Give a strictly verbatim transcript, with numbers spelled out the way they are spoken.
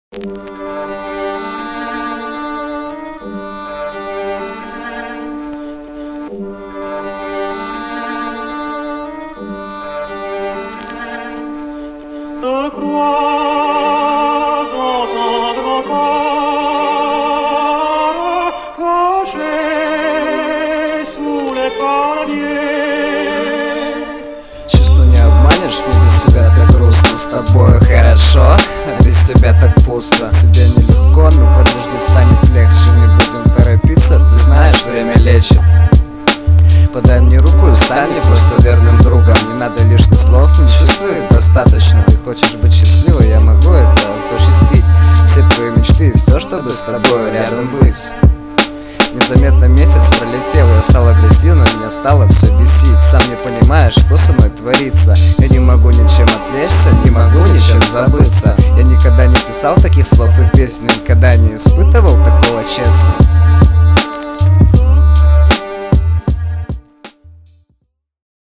Je crois entendre encore caché sous les palmiers. Чувство не обманешь, мне без тебя так грустно. С тобой хорошо, а без тебя так пусто. Тебе нелегко, но подожди, станет легче. Не будем торопиться, ты знаешь, время лечит. Подай мне руку и стань мне просто верным другом. Не надо лишних слов, не чувствую, достаточно. Ты хочешь быть счастливой, я могу это осуществить. Все твои мечты и все, чтобы с тобой рядом быть. Незаметно месяц пролетел, я стал агрессивным, меня стало все бесить. Сам не понимаешь, что со мной творится. Я не могу ничем отвлечься, не могу ничем забыться. Я никогда не писал таких слов и песен, никогда не испытывал такого, честно.